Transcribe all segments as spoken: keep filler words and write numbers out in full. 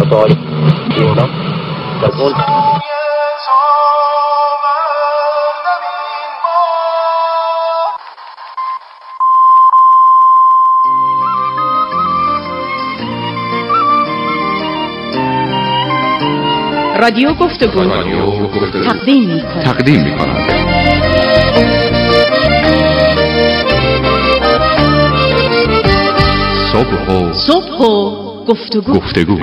مطالب اینا تكون رادیو گفتگو تقدیم می‌کند تقدیم می‌کند صبح و صبح و گفتگو گفتگو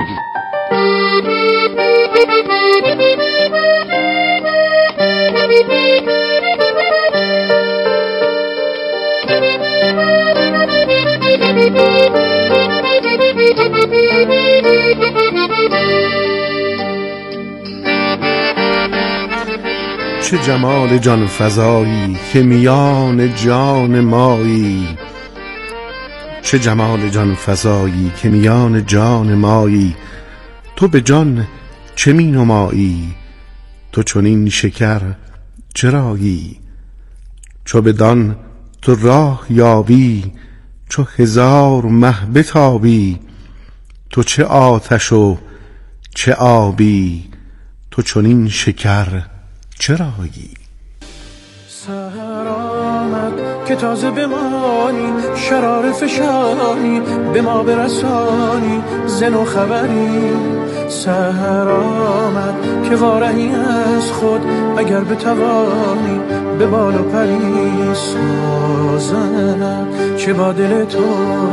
چه جمال جان فزایی که میان جان مایی، چه جمال جان فزایی که میان جان مایی. تو به جان چه می نمایی، تو چنین شکر چرایی؟ چو بدان تو راه یابی، چو هزار مه بتابی. تو چه آتش و چه آبی، تو چنین شکر چرایی؟ سحر آمد که تازه بمانی، شرار فشانی به ما برسانی، زن و خبری. سحر آمد که وارهی از خود اگر بتوانی، به بال و پری سازم چه با دل تو.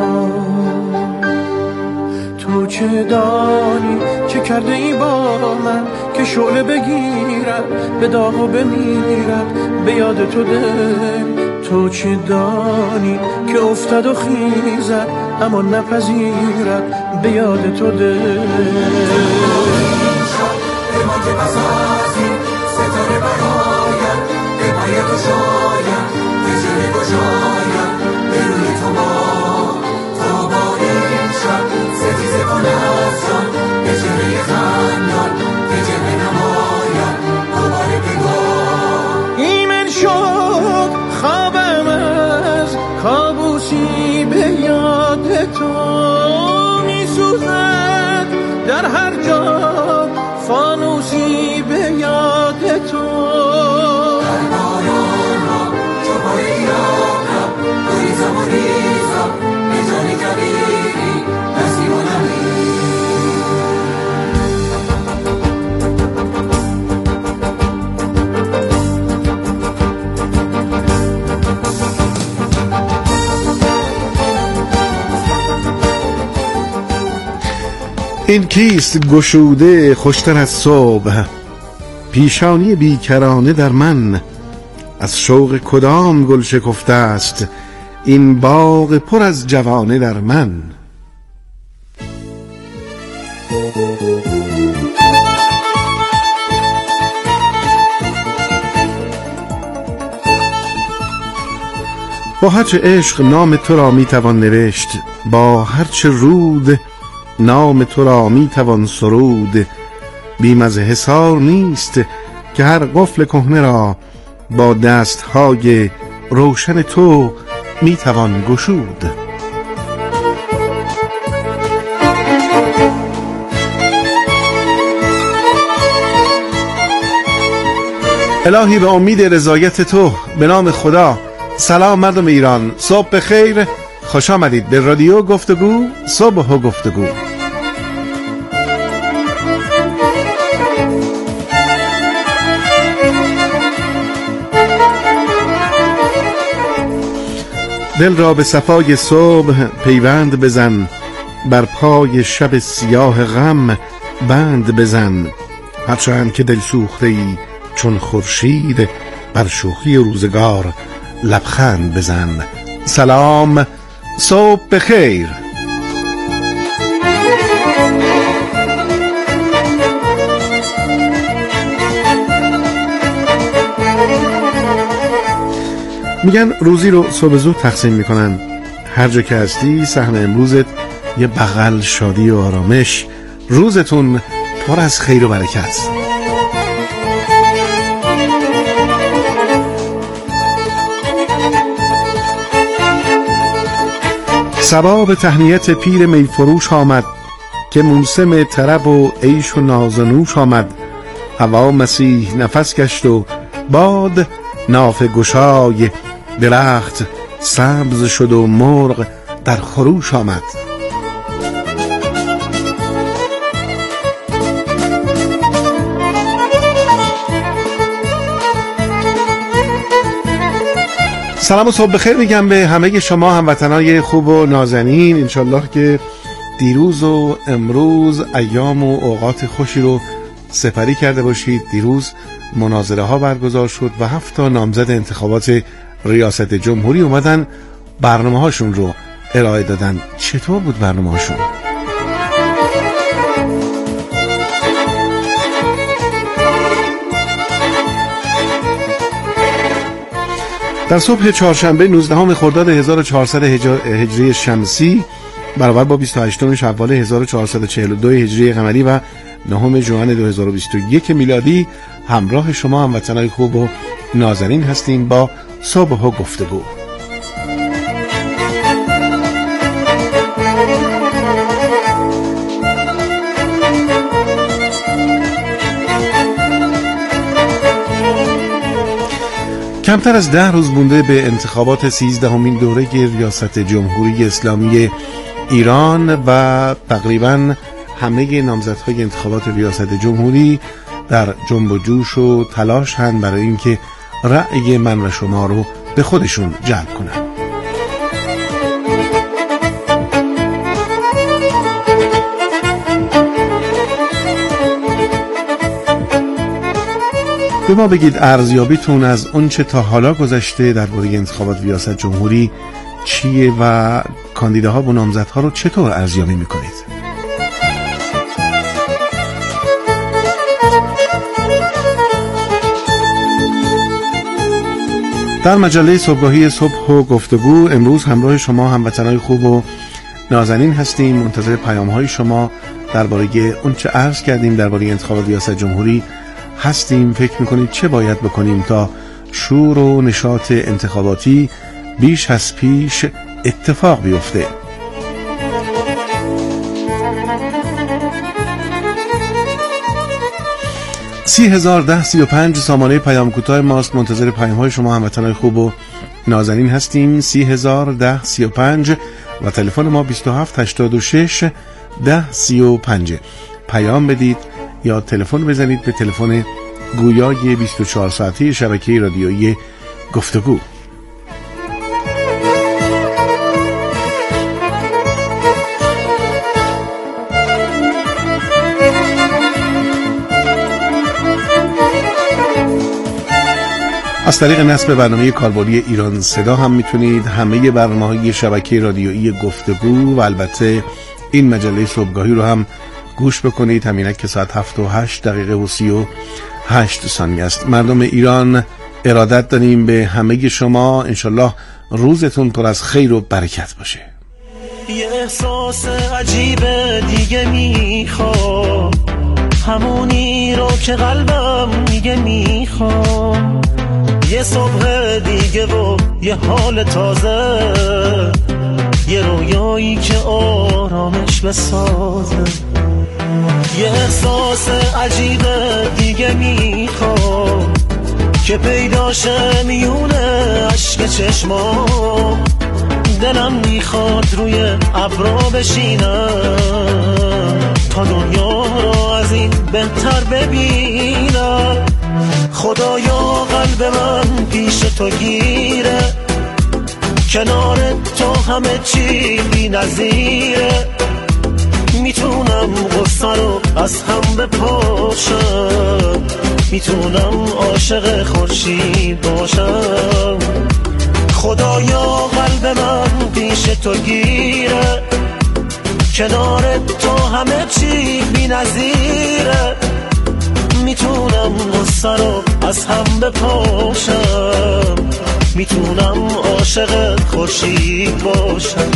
تو چه دانی چه کرده ای با من که شعله بگیرد به داغ و بمیرد به یاد تو دل. تو چه دانی که افتد و خیزد اما نپذیرد به یاد تو دل. به ما که بسازی ستاره براید، به پای تو شاید به جهه گشاید، به روی تو با تو با این شب ستیزه کن از جان، به چهره خندان به جهه نماید دوباره بگاه. ایمن شد خوابم از کابوسی به یاد تو، می سوزد در هر جا فانوسی به یاد تو. در باران را چو پای یارم ریزم و ریزم به جان کبیری نسیم و نمی. این کیست گشوده خوشتر از صبح، پیشانی بیکرانه در من. از شوق کدام گل شکفته است این باغ پر از جوانه در من. با هرچه عشق نام تو را می توان نوشت، با هرچه رود نام تو را می توان سرود. بیم از حصار نیست که هر قفل کهنه را با دستهای روشن تو می توان گشود. الهی به امید رضایت تو، به نام خدا. سلام مردم ایران، صبح بخیر، خوش آمدید به رادیو گفتگو، صبح و گفتگو. دل را به صفای صبح پیوند بزن، بر پای شب سیاه غم بند بزن. هرچند که دل سوخته ای چون خورشید، بر شوخی روزگار لبخند بزن. سلام، صبح بخیر. میگن روزی رو صبح زود تقسیم میکنن. هر جا که هستی سهم امروزت یه بغل شادی و آرامش. روزتون پر از خیر و برکت. صبا به تهنیت پیر میفروش آمد، که موسم طرب و عیش و ناز و نوش آمد. هوا مسیح نفس گشت و باد نافه گشای، درخت سبز شد و مرغ در خروش آمد. سلام و صبح بخیر میگم به همه شما هموطنای خوب و نازنین. انشالله که دیروز و امروز ایام و اوقات خوشی رو سپری کرده باشید. دیروز مناظره ها برگزار شد و هفت تا نامزد انتخابات ریاست جمهوری اومدن برنامه هاشون رو ارائه دادن. چطور بود برنامه هاشون؟ در صبح چهارشنبه نوزدهم خرداد هزار و چهارصد هجری شمسی برابر با بیست و هشتم شوال هزار و چهارصد و چهل و دو هجری قمری و نهم ژوئن دو هزار و بیست و یک میلادی همراه شما هموطنان خوب و نازنین هستیم با صبح و گفتگو. کمتر از ده روز مونده به انتخابات سیزدهمین دوره ریاست جمهوری اسلامی ایران و تقریباً همه نامزدهای انتخابات ریاست جمهوری در جنب و جوش و تلاش هستند برای اینکه رأی من و شما رو به خودشون جلب کنن. به ما بگید ارزیابیتون از اون چه تا حالا گذشته درباره انتخابات ریاست جمهوری چیه و کاندیداها و نامزدها رو چطور ارزیابی میکنید؟ در مجله صبحگاهی صبح و گفتگو امروز همراه شما هموطنای خوب و نازنین هستیم. منتظر پیام‌های شما درباره اون چه عرض کردیم درباره انتخابات ریاست جمهوری هستیم. فکر میکنید چه باید بکنیم تا شور و نشاط انتخاباتی بیش از پیش اتفاق بیفته؟ سی هزار ده سی و پنج سامانه پیام کوتاه ماست. منتظر پیام های شما هموطنان خوب و نازنین هستیم. سی هزار ده سی و پنج و تلفن ما بیست و هفت هشتاد و شش ده سی و پنج. پیام بدید یا تلفن بزنید به تلفن گویای بیست و چهار ساعته شبکه رادیویی گفتگو. از طریق نصب برنامه کاربردی ایران صدا هم میتونید همه برنامه‌های شبکه رادیویی گفتگو و البته این مجله صبحگاهی رو هم گوش بکنید. همینک که ساعت هفت و هشت دقیقه و سی و هشت ثانیه است. مردم ایران ارادت داریم به همه شما. انشالله روزتون پر از خیر و برکت باشه. یه احساس عجیب دیگه میخوام، همونی رو که قلبم میگه میخوام. یه صبح دیگه و یه حال تازه، یه رویایی که آرامش بسازه. یه احساس عجیب دیگه میخوام که پیداشه میونه عشق چشمام. دلم میخواد روی ابرا بشینم تا دنیا رو از این بهتر ببینم. خدایا قلب من پیش تو گیره، کنار تو همه چی بی نظیره. میتونم غصه رو از هم بپاشم، میتونم عاشق خورشید باشم. خدایا قلب من پیش تو گیره، کنار تو همه چی بی نظیره. میتونم غصه رو از هم بپاشم، میتونم عاشق خورشید باشم.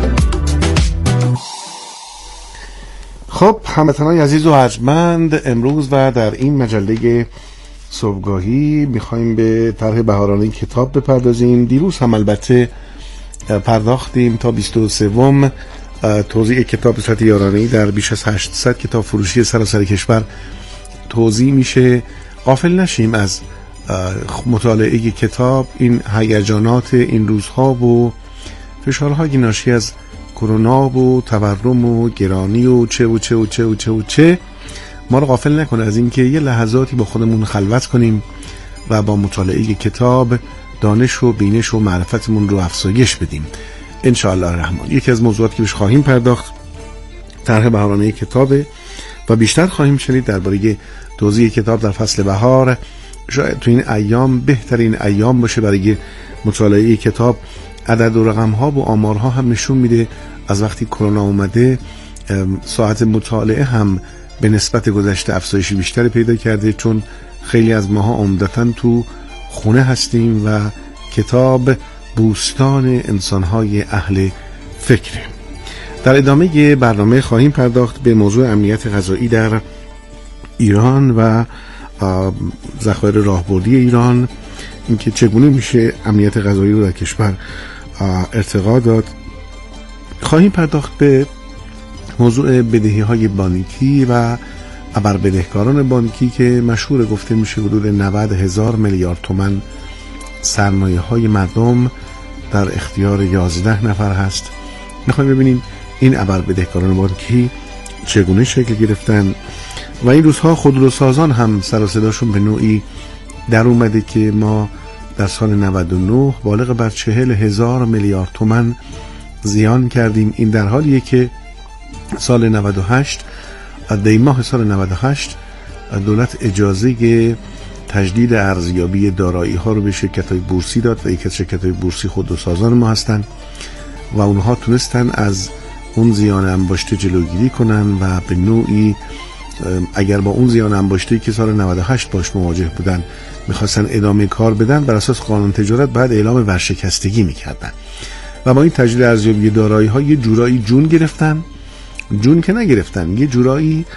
خب هموطنان عزیز و ارجمند، امروز و در این مجله صبحگاهی میخوایم به طرح بهارانه کتاب بپردازیم. دیروز هم البته پرداختیم تا بیست و سوم توزیع کتاب به صورت یارانه‌ای در بیش از هشتصد کتاب فروشی سراسر کشور توزیع میشه. غافل نشیم از مطالعه کتاب. این هیجانات این روزها و فشارهای ناشی از کرونا و تورم و گرانی و چه و چه و چه و چه و چه ما رو غافل نکنه از اینکه یه لحظاتی با خودمون خلوت کنیم و با مطالعه کتاب دانش و بینش و معرفتمون رو افزایش بدیم ان شاء الله الرحمن. یکی از موضوعاتی که بهش خواهیم پرداخت طرح بهارانه کتابه و بیشتر خواهیم شنید درباره توزیع کتاب در فصل بهار. شاید تو این ایام بهترین ایام باشه برای مطالعه کتاب. عدد و رقم ها و آمارها هم نشون میده از وقتی کرونا اومده ساعت مطالعه هم به نسبت گذشته افزایش بیشتر پیدا کرده، چون خیلی از ماها عمدتاً تو خونه هستیم و کتاب بوستان انسانهای اهل فکره. در ادامه برنامه خواهیم پرداخت به موضوع امنیت غذایی در ایران و ذخایر راهبردی ایران، اینکه چگونه میشه امنیت غذایی رو در کشور ارتقا داد. خواهیم پرداخت به موضوع بدهی‌های بانکی و ابربدهکاران بانکی که مشهور گفته میشه حدود نود هزار میلیارد تومان سرمایه های مردم در اختیار یازده نفر هست. میخوایم ببینیم این ابربدهکاران بانکی چگونه شکل گرفتن و این روزها خودروسازان هم سر و صداشون به نوعی در اومده که ما در سال نود و نه بالغ بر چهل هزار میلیارد تومان زیان کردیم. این در حالیه که سال نود و هشت دی ماه سال نود و هشت دولت اجازه تجدید ارزیابی دارایی ها رو به شرکت های بورسی داد و یکی از شرکت های بورسی خودروسازان ما هستن و اونها تونستن از اون زیان انباشته جلوگیری کنن و به نوعی اگر با اون زیان انباشته که سال نود و هشت باش مواجه بودن میخواستن ادامه کار بدن، بر اساس قانون تجارت بعد اعلام ورشکستگی میکردن و با این تجدید ارزیابی دارایی ها یه جورایی جون گرفتن. جون که نگرفتن، یه جورایی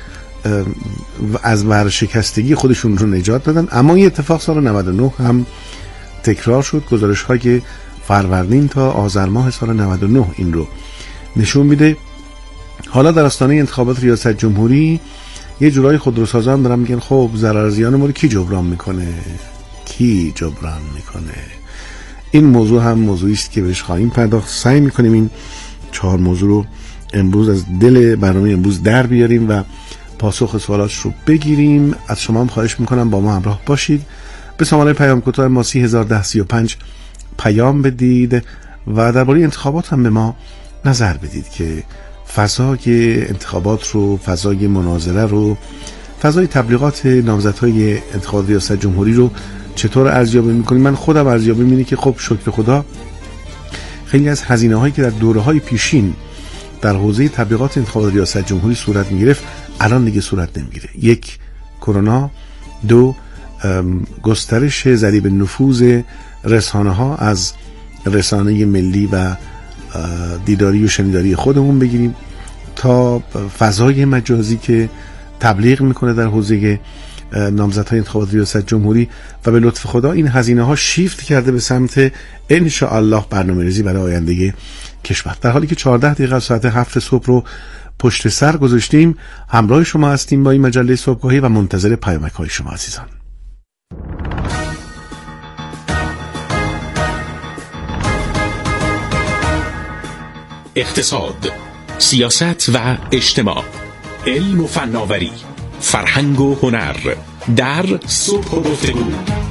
از ورشکستگی خودشون رو نجات دادن. اما این اتفاق سال نود و نه هم تکرار شد. گزارش های فروردین تا آذر ماه سال نود و نه این رو نشون میده. حالا در آستانه انتخابات ریاست جمهوری یه جورایی خودروسازان دارن میگن خب ضرر زیان ما رو کی جبران میکنه؟ کی جبران میکنه؟ این موضوع هم موضوعی است که بهش خواهیم پرداخت. سعی میکنیم این چهار موضوع رو امروز از دل برنامه امروز در بیاریم و پاسخ سوالات رو بگیریم. از شما هم خواهش میکنم با ما همراه باشید. به شماره پیام کوتاه ما سی هزار ده سی و پنج پیام بدید و درباره انتخابات هم به ما نظر بدید که فضای انتخابات رو، فضای مناظره رو، فضای تبلیغات نامزدهای انتخابات ریاست جمهوری رو چطور ارزیابی میکنید. من خودم ارزیابی می‌کنم که خب شکر خدا خیلی از هزینه هایی که در دوره‌های پیشین در حوزه تبلیغات انتخابات ریاست جمهوری صورت میگرفت الان دیگه صورت نمیگیره. یک، کرونا. دو، گسترش ضریب نفوذ رسانه ها از رسانه ملی و دیداری و شنیداری خودمون بگیریم تا فضای مجازی که تبلیغ میکنه در حوزه نامزدهای انتخابات ریاست جمهوری و به لطف خدا این هزینه ها شیفت کرده به سمت ان شاء الله برنامه‌ریزی برای آینده کشور. در حالی که چهارده دقیقه ساعت هفت صبح رو پشت سر گذاشتیم، همراه شما هستیم با این مجله صبحگاهی و منتظر پیامک های شما عزیزان. اقتصاد، سیاست و اجتماع، علم و فناوری، فرهنگ و هنر در صبح و گفتگو.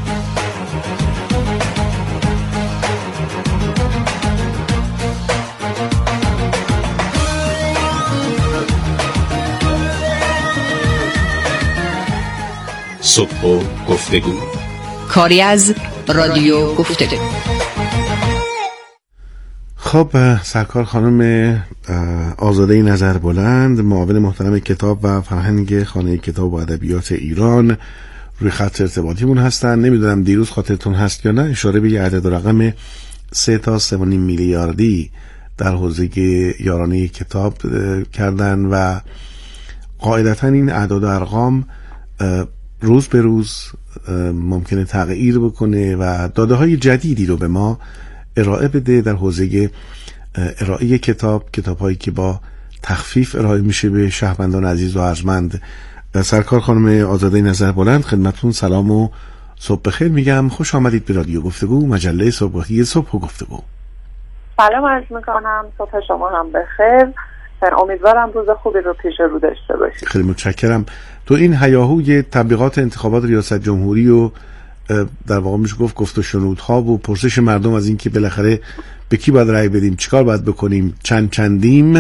صبح و گفتگو، کاری از رادیو گفتگو. خب سرکار خانم آزاده نظربلند، معاون محترم کتاب و فرهنگ خانه کتاب و ادبیات ایران، روی خط ارتباطیمون هستن. نمیدونم دیروز خاطرتون هست یا نه، اشاره به یه عدد و رقم سه تا سه و نیم میلیاردی در حوزه یارانه کتاب کردن و قاعدتا این اعداد و ارقام روز به روز ممکنه تغییر بکنه و داده های جدیدی رو به ما ارائه بده در حوزه ارائه کتاب، کتاب‌هایی که با تخفیف ارائه میشه به شهروندان عزیز و ارجمند. سرکار خانم آزاده نظربلند، خدمتتون سلام و صبح بخیر میگم. خوش آمدید به رادیو گفتگو، مجله صبحگاهی صبح و گفتگو. سلام عرض میکنم، صبح شما هم بخیر. امیدوارم روز خوبی رو پیش رو داشته باشید. خیلی متشکرم. تو این هیاهوی تبلیغات انتخابات ریاست جمهوری و در واقع میشه گفت گفت و شنودها و پرسش مردم از این که بالاخره به کی باید رأی بدیم، چیکار باید بکنیم، چند چندیم،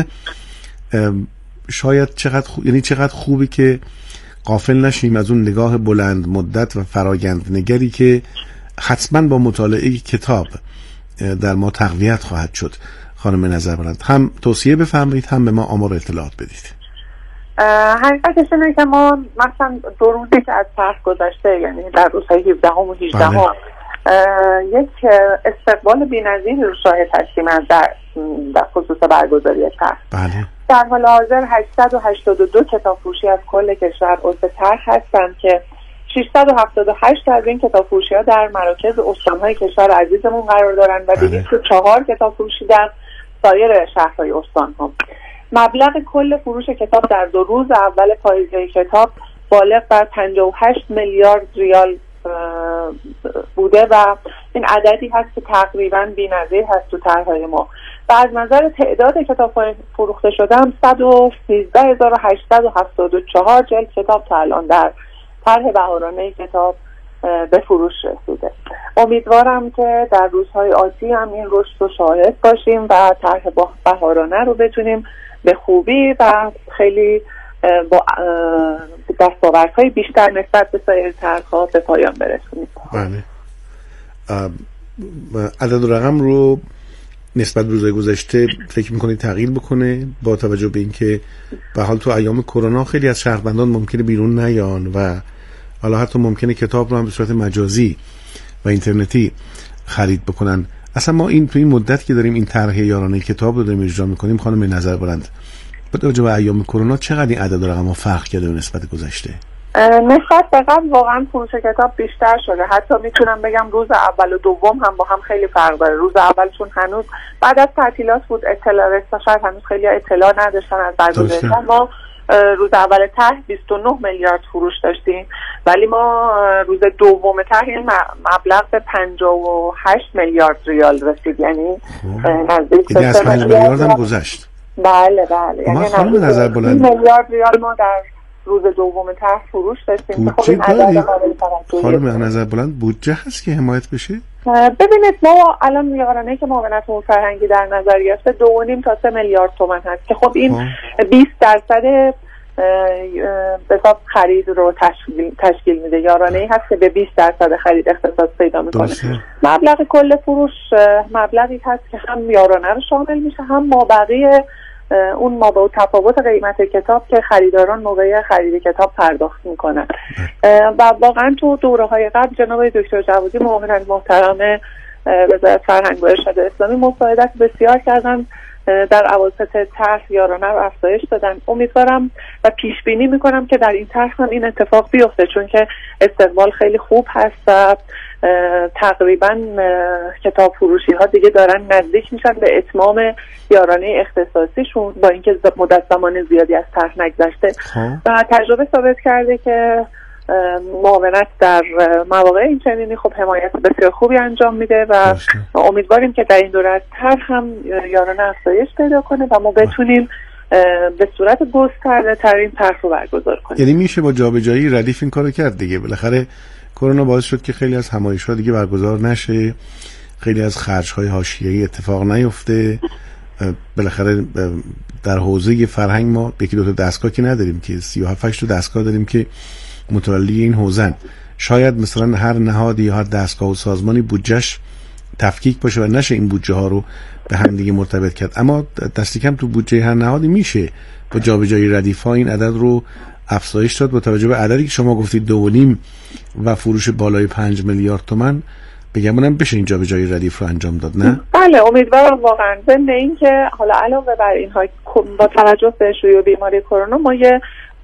شاید چقدر خوب، یعنی چقدر خوبی که غافل نشیم از اون نگاه بلند مدت و فرایند نگری که حتما با مطالعه کتاب در ما تقویت خواهد شد. خانم نظربلند، هم توصیه بفرمایید هم به ما آمار اطلاعات بدید. حقیقتش اینه که ما مثلا دو روزی که از طرح گذشته، یعنی در روزهای هفدهم و هجدهم یک استقبال بی‌نظیری رو شاهد هستیم در در خصوص برگزاری طرح. بله. در حال حاضر هشتصد و هشتاد و دو کتابفروشی از کل کشور عضو طرح هستند که ششصد و هفتاد و هشت از این کتابفروشی‌ها در مراکز استان‌های کشور عزیزمون قرار دارند و دویست و چهار کتابفروشی در سایر شهرهای استان‌ها. مبلغ کل فروش کتاب در دو روز اول پاییزه کتاب بالغ بر پنجاه و هشت میلیارد ریال بوده و این عددی هست که تقریباً بی‌نظیر هست تو طرح‌های ما. و از نظر تعداد کتاب‌های فروخته شده هم صد و سیزده هزار و هشتصد و هفتاد و چهار جلد کتاب تا الان در طرح بهارانه کتاب به فروش رسیده. امیدوارم که در روزهای آتی هم این رشد رو شاهد باشیم و طرح بهارانه رو بتونیم به خوبی و خیلی با دستاوردهای بیشتر نسبت به سایر طرح‌ها به پایان برسونیم. بله. عدد و رقم رو نسبت به روزهای گذشته فکر می‌کنید تغییر بکنه با توجه به اینکه به حال تو ایام کرونا خیلی از شهروندان ممکنه بیرون نیان و حالا حتی ممکنه کتاب رو هم به صورت مجازی و اینترنتی خرید بکنن. اصلا ما این تو این مدت که داریم این طرح یارانه کتاب رو داریم اجرا می‌کنیم، خانم نظربلند، با توجه به ایام کرونا چقدر این عدد و رقم‌ها فرق کرده نسبت گذشته؟ نسبت به قبل واقعا فروش کتاب بیشتر شده. حتی میتونم بگم روز اول و دوم هم با هم خیلی فرق داره. روز اول چون هنوز بعد از تعطیلات بود، اطلاع شاید هنوز خیلی اطلاع نداشتن از برگزاری. ما روز اول طرح بیست و نه میلیارد فروش داشتیم، ولی ما روز دوم طرح این مبلغ به پنجاه و هشت میلیارد ریال رسید، یعنی نزدیک به از پنج میلیارد هم گذشت. بله بله، یعنی خانم نظربلند میلیارد ریال ما در روز دوم طرح فروش داشتیم. خب این عدد خانم نظربلند بودجه هست که حمایت بشه؟ ببینید ما الان یارانه که معاونت امور فرهنگی در نظر گرفته دو و نیم تا سه میلیارد تومان هست که خب این بیست درصد به حساب خرید رو تشکیل تشکیل میده. یارانه ای هست که به بیست درصد خرید اختصاص پیدا میکنه. مبلغ کل فروش مبلغی هست که هم یارانه رو شامل میشه، هم مابقی اون ما با تفاوت قیمت کتاب که خریداران موقع خرید کتاب پرداخت میکنن. و واقعا تو دوره‌های قبل جناب دکتر جوادی معاون محترم وزارت فرهنگ و ارشاد اسلامی مساعدت بسیار کردن، در اواسط طرح یارانه رو افزایش دادن. امیدوارم و پیش بینی میکنم که در این طرح هم این اتفاق بیفته، چون که استقبال خیلی خوب هست و تقریبا کتاب فروشی ها دیگه دارن نزدیک میشن به اتمام یارانه اختصاصیشون، با اینکه مدت زمان زیادی از طرح نگذشته و تجربه ثابت کرده که معاونت در مواقع این چنینی خب حمایت بسیار خوبی انجام میده و امیدواریم که در این دوره طرح هم یارانه افزایش پیدا کنه و ما بتونیم به صورت گسترده تر این طرح رو برگزار کنیم. یعنی میشه با جابجایی ردیف این کارو کرد دیگه. بالاخره کرونا باعث شد که خیلی از همایش‌ها دیگه برگزار نشه، خیلی از خرج‌های حاشیه‌ای اتفاق نیفته. بالاخره در حوزه فرهنگ ما یکی دو تا دستگاه که نداریم که سی و هفت هشت تا دستگاه داریم که متولی این حوزن. شاید مثلا هر نهادی یا هر دستگاه و سازمانی بودجهش تفکیک باشه و نشه این بودجه ها رو به هم دیگه مرتبط کرد، اما دستی کم تو بودجه هر نهادی میشه با جابجایی ردیف ها این عدد رو افزایش داد. با توجه به عددی که شما گفتید دو و نیم و فروش بالای پنج میلیارد تومان، بگمونم بشه این جابجایی ردیف رو انجام داد. نه؟ بله امیدوارم واقعا. ضمن این که حالا علاوه بر اینها با توجه به شیوع بیماری کرونا ما یه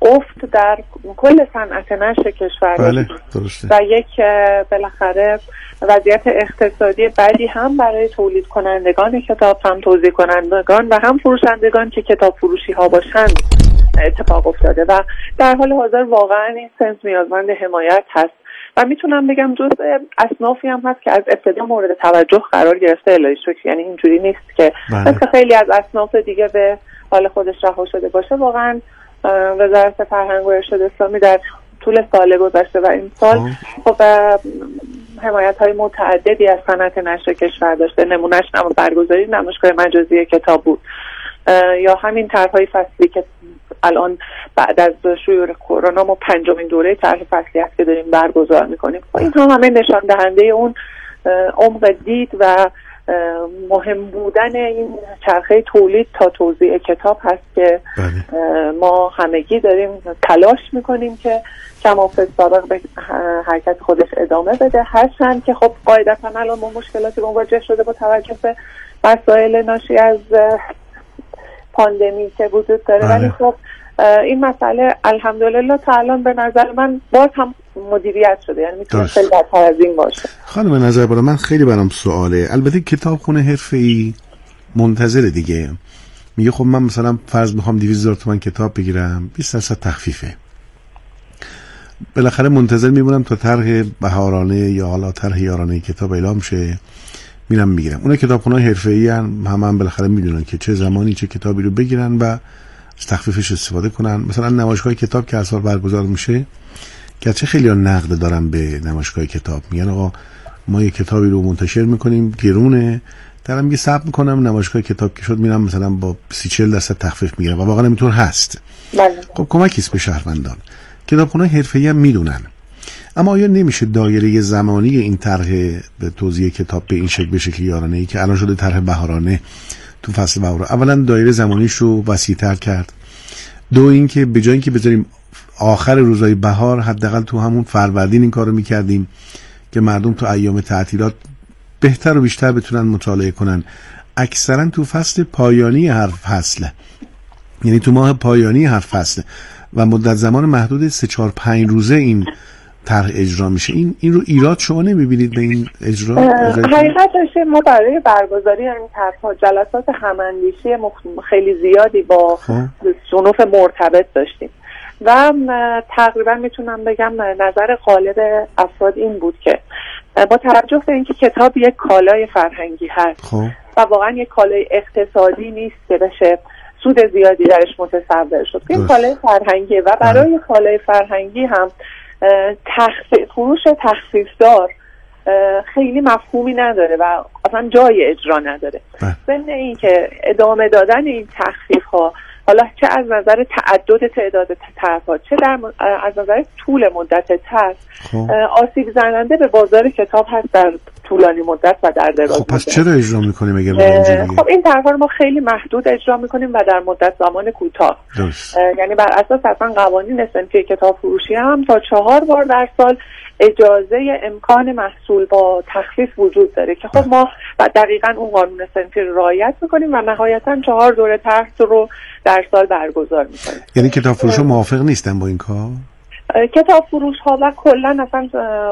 افت در کل صنعت نشر کشور بله درسته. و یک بالاخره وضعیت اقتصادی بدی هم برای تولید کنندگان کتاب، هم توزیع کنندگان و هم فروشندگان که کتاب فروشی ها باشند اتفاق افتاده و در حال حاضر واقعا این صنف نیازمند حمایت هست و میتونم بگم جزء اصنافی هم هست که از ابتدا مورد توجه قرار گرفته الهی شکر. یعنی اینجوری نیست که مثل خیلی از اصناف دیگه به حال خودش رها شده باشه. واقعا وزارت فرهنگ و ارشاد اسلامی در طول سال گذشته و این سال خب حمایت های متعددی از صنعت نشر کشور داشته. نمونهش نم برگزاری نمایشگاه مجازی کتاب بود یا همین طرحهای فصلی که الان بعد از شیوع کرونا ما پنجمین دوره طرح فصلی است که داریم برگزار میکنیم. اینها همه نشان دهنده اون عمق دید و مهم بودن این چرخه تولید تا توزیع کتاب هست که ما همگی داریم تلاش میکنیم که کمافه سابق به حرکت خودش ادامه بده. هرچند که خب قاعدتا الان ما مشکلاتی مواجه شده با توجه به مسائل ناشی از پاندمی که وجود داره، ولی خب این مسئله الحمدلله تا الان به نظر من باز هم مدیریت شده، یعنی میتونه خیلی بدتر از این باشه. خانم نظر بالا من خیلی برام سواله. البته کتابخونه حرفه‌ای منتظر دیگه میگه خب من مثلا فرض میخوام دویست هزار تومان کتاب بگیرم، بیست درصد تخفیفه. بالاخره منتظر میمونم تا طرح بهارانه یا حالا طرح یارانه کتاب اعلام شه، میرم میگیرم. اون کتابخونه حرفه‌ای هم هم, هم بالاخره میدونن که چه زمانی چه کتابی رو بگیرن و از تخفیفش استفاده کنن. مثلا نمایشگاه کتاب که هر سال برگزار میشه، گرچه خیلی ها نقد دارن به نمایشگاه کتاب، میگن آقا ما یه کتابی رو منتشر میکنیم گرونه، طرف میگه صبر میکنم نمایشگاه کتاب که شد میرم مثلا با سی چهل درصد تخفیف میگیرم و واقعا اینطور هست. بله. خب کمکیست به شهروندان. کتابخونه حرفه‌ای هم میدونن، اما آیا نمیشه دایره زمانی این طرح به توزیع کتاب به این شکل به شکل یارانه‌ای که الان شده طرح بهارانه تو فصل بهار، اولا دایره زمانیش رو وسیع‌تر کرد، دو اینکه به جای اینکه بذاریم آخر روزهای بهار حداقل تو همون فروردین این کارو میکردیم که مردم تو ایام تعطیلات بهتر و بیشتر بتونن مطالعه کنن. اکثرا تو فصل پایانی هر فصل، یعنی تو ماه پایانی هر فصل و مدت زمان محدود سه چهار پنج روزه این طرح اجرا میشه. این این رو ایراد شما نمیبینید به این اجرا؟ حقیقتش ما برای برگزاری این طرح جلسات هماندیشی خیلی زیادی با صنوف مرتبط داشتیم و تقریبا میتونم بگم نظر غالب افراد این بود که با توجه به اینکه کتاب یک کالای فرهنگی هست خواه. و واقعا یک کالای اقتصادی نیست که بشه سود زیادی درش متصور شد، این کالای فرهنگی و برای کالای فرهنگی هم تخفیف فروش تخفیف‌دار خیلی مفهومی نداره و اصلا جای اجرا نداره. ضمن این که ادامه دادن این تخفیف ها حالا چه از نظر تعدد تعداد طرح‌ها چه در از نظر طول مدت طرح آسیب زننده به بازار کتاب هست در طولانی مدت و در دراز خب پس مدت. چرا اجرا میکنیم اگر اینجوریه؟ خب این طرح‌ها رو ما خیلی محدود اجرا میکنیم و در مدت زمان کوتاه، یعنی بر اساس اصلا قوانین صنفی کتاب فروشی هم تا چهار بار در سال اجازه امکان محصول با تخفیف وجود داره که خب ما دقیقاً اون قانون صنفی رو رعایت میکنیم و نهایتاً چهار دوره طرح رو در سال برگزار میکنیم. یعنی کتاب فروش ها موافق نیستن با این کار؟ کتاب فروش ها و کلاً اصلا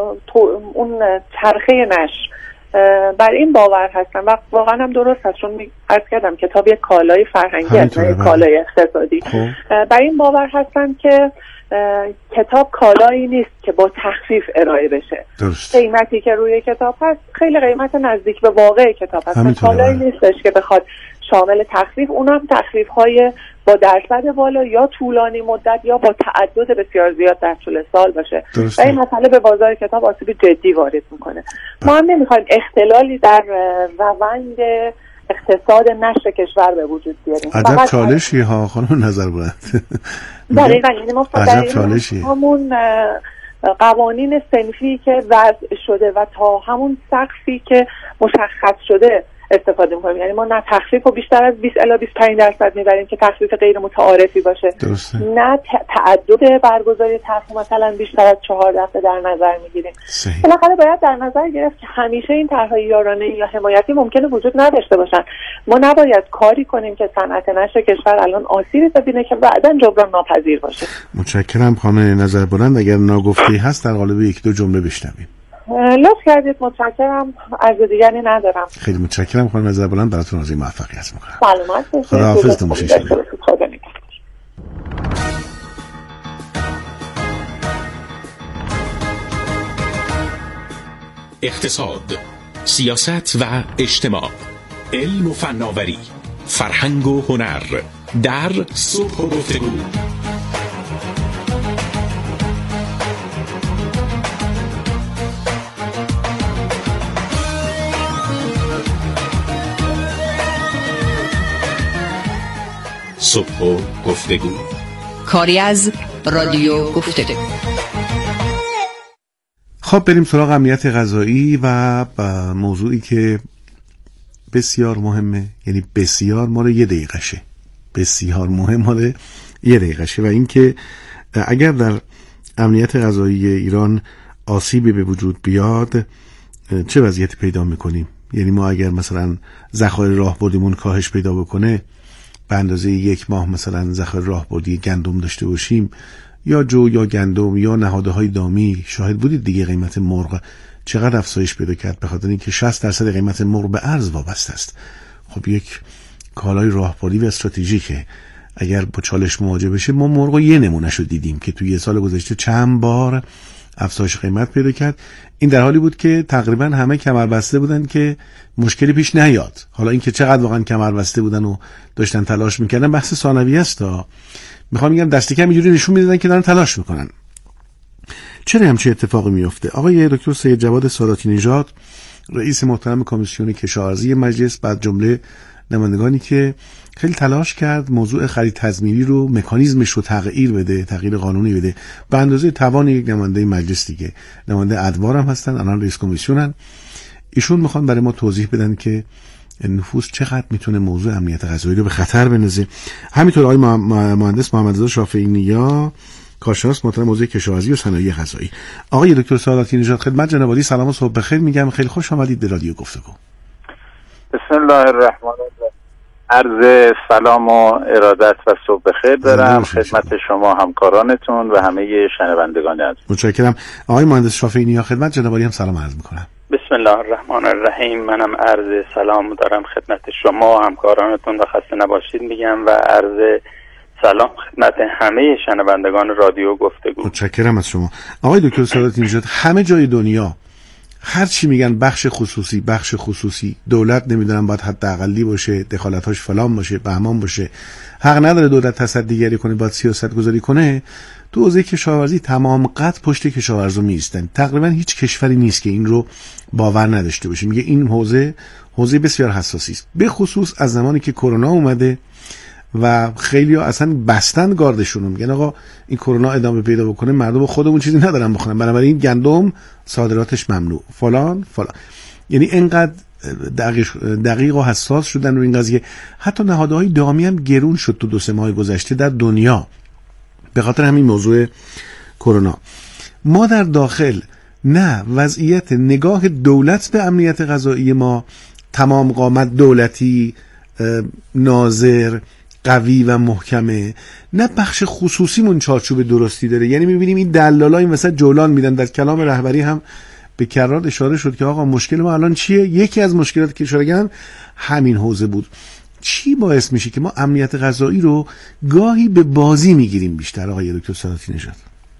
اون چرخه نشر بر این باور هستن و واقعا هم درست هست، چون عرض کردم کتاب یک کالای فرهنگی است نه یک کالای اقتصادی. بر این باور هستن که کتاب کالایی نیست که با تخفیف ارائه بشه. درست. قیمتی که روی کتاب هست خیلی قیمت نزدیک به واقع کتاب هست، کالایی نیستش که بخواد شامل تخفیف، اونم تخفیف های با درصد بالا یا طولانی مدت یا با تعدد بسیار زیاد در طول سال باشه. درسته. و این مسئله به بازار کتاب آسیب جدی وارد میکنه. ما هم نمیخوایم اختلالی در روند اقتصاد نشر کشور به وجود بیاریم. عجب چالشی ها خانم نظر بلند. دقیقاً، یعنی ما فقط همون قوانین صنفی که وضع شده و تا همون سقفی که مشخص شده استفاده می‌کنیم. یعنی ما نه تخفیف رو بیشتر از بیست الی بیست و پنج درصد می‌بریم که تخفیف غیر متعارفی باشه، درسته. نه تعدد برگزاری طرح مثلا بیشتر از چهار دفعه در نظر می‌گیریم. بالاخره باید در نظر گرفت که همیشه این طرح‌های یارانه یا حمایتی ممکنه وجود نداشته باشن. ما نباید کاری کنیم که صنعت نشر کشور الان آسیبی ببینه که بعداً جبران ناپذیر باشه. متشکرم خانم نظربلند. اگر ناگفته هست در قالب یک دو جمله بشنویم. لطف کردید. متشکرم. عرض دیگری ندارم. خیلی متشکرم خانم نظربلند. براتون آرزوی موفقیت می‌کنم. سلامت باشید. خداحافظتون باشید. خدا نگهدار. اقتصاد، سیاست و اجتماع، علم و فناوری، فرهنگ و هنر در صبح و گفتگو. صبح و گفتگو، کاری از رادیو گفتگو. خب بریم سراغ امنیت غذایی و موضوعی که بسیار مهمه، یعنی بسیار مال یه دقیقشه، بسیار مهم مال یه دقیقشه، و این که اگر در امنیت غذایی ایران آسیبی به وجود بیاد چه وضعیتی پیدا میکنیم. یعنی ما اگر مثلا ذخایر راهبردیمون کاهش پیدا بکنه، به اندازه یک ماه مثلا ذخایر راهبردی گندم داشته باشیم یا جو یا گندم یا نهادهای دامی، شاهد بودید دیگه قیمت مرغ چقدر افزایش پیدا کرد، به خاطر اینکه شصت درصد قیمت مرغ به ارز وابسته است. خب یک کالای راهبردی و استراتژیکه. اگر با چالش مواجه بشه، ما مرغ یه نمونهشو دیدیم که توی یه سال گذشته چند بار افزایش قیمت پیدا کرد. این در حالی بود که تقریبا همه کمربسته بودن که مشکلی پیش نیاد. حالا اینکه چقدر واقعا کمربسته بودن و داشتن تلاش میکردن بحث ثانویه است. تا میخوام بگم دست کم اینجوری نشون میدادن که دارن تلاش میکنن. چرا همچین اتفاقی میفته؟ آقای دکتر سید جواد ساداتی نژاد، رئیس محترم کمیسیون کشاورزی مجلس، بعد جمله نمایندگانی که خیلی تلاش کرد موضوع خرید تضمینی رو، مکانیزمش رو تغییر بده، تغییر قانونی بده به اندازه توان یک نماینده مجلس دیگه. نماینده ادوار هم هستن، الان رئیس کمیسیونن. ایشون میخوان برای ما توضیح بدن که نفوذ چقدر میتونه موضوع امنیت غذایی رو به خطر بندازه. همینطور آقای مهندس محمدرضا شافعی نیا، کارشناس محترم موضوع کشاورزی و صنایع غذایی. آقای دکتر ساداتی نژاد، خدمت جناب عالی سلام و صبح بخیر میگم. خیلی خوش آمدید به رادیو گفتگو. بسم الله الرحمن الرحیم. عرض سلام و ارادت و صبح بخیر دارم خدمت شما همکارانتون و همه شنوندگان عزیز. متشکرم. آقای مهندس شافعی نیا، خدمت جناب عالی هم سلام عرض میکنم. بسم الله الرحمن الرحیم. منم عرض سلام دارم خدمت شما همکارانتون و خسته نباشید میگم و عرض سلام خدمت همه شنوندگان رادیو گفتگو. متشکرم از شما. آقای دکتر ساداتی نژاد، همه جای دنیا هر چی میگن بخش خصوصی بخش خصوصی، دولت نمیدونم باید حداقلی باشه، دخالتاش فلان باشه، بهمان باشه، حق نداره دولت تصدیگری کنه، باید سیاست گذاری کنه. تو حوزه کشاورزی تمام قد پشت کشاورزا میستن. تقریبا هیچ کشوری نیست که این رو باور نداشته باشه. میگه این حوزه حوزه بسیار حساسی است، به خصوص از زمانی که کرونا اومده و خیلی ها اصلا بستن گاردشون، میگن آقا این کرونا ادامه پیدا بکنه مردم خودمون چیزی ندارن بخورن، بنابراین گندم صادراتش ممنوع، فلان فلان. یعنی اینقدر دقیق, دقیق و حساس شدن رو این قضیه. حتی نهادهای دامی هم گرون شد تو دو سه ماه گذشته در دنیا به خاطر همین موضوع کرونا. ما در داخل نه وضعیت نگاه دولت به امنیت غذایی ما تمام قامت دولتی ناظر قوی و محکمه، نه بخش خصوصیمون چارچوب درستی داره. یعنی میبینیم این دلالا این وسط جولان میدن. در کلام رهبری هم به کرات اشاره شد که آقا مشکل ما الان چیه؟ یکی از مشکلات که اشاره کردن همین حوزه بود. چی باعث میشه که ما امنیت غذایی رو گاهی به بازی میگیریم بیشتر؟ آقای دکتر ساداتی نژاد،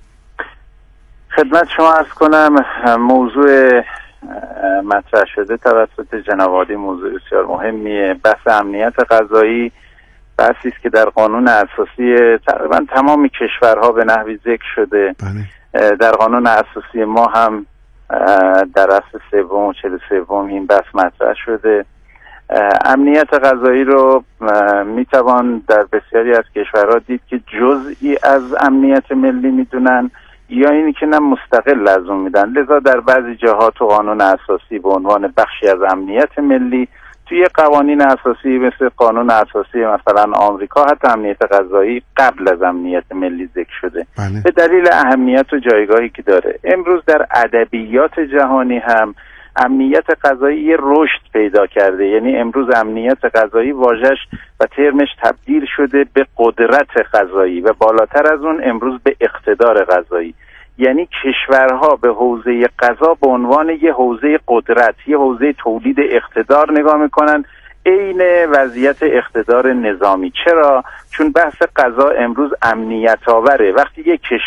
خدمت شما عرض کنم موضوع مطرح شده توسط جناب عالی موضوع بسیار مهمیه. بحث امنیت غذایی بحثی است که در قانون اساسی تقریبا تمام کشورها به نحوی ذکر شده. بله. در قانون اساسی ما هم در اصل سوم و چهل سوم این بحث مطرح شده. امنیت غذایی رو میتوان در بسیاری از کشورها دید که جزئی از امنیت ملی میدونن یا اینی که نه مستقل از اون میدن. لذا در بعضی جاها تو قانون اساسی به عنوان بخشی از امنیت ملی توی قوانین اساسی مثل قانون اساسی مثلا آمریکا حتی امنیت غذایی قبل از امنیت ملی ذکر شده بله. به دلیل اهمیت و جایگاهی که داره. امروز در ادبیات جهانی هم امنیت غذایی یه رشد پیدا کرده، یعنی امروز امنیت غذایی واژش و ترمش تبدیل شده به قدرت غذایی و بالاتر از اون امروز به اقتدار غذایی. یعنی کشورها به حوزه غذا به عنوان یه حوزه قدرت، یه حوزه تولید اقتدار نگاه میکنن، عین وضعیت اقتدار نظامی. چرا؟ چون بحث غذا امروز امنیت آوره. وقتی یک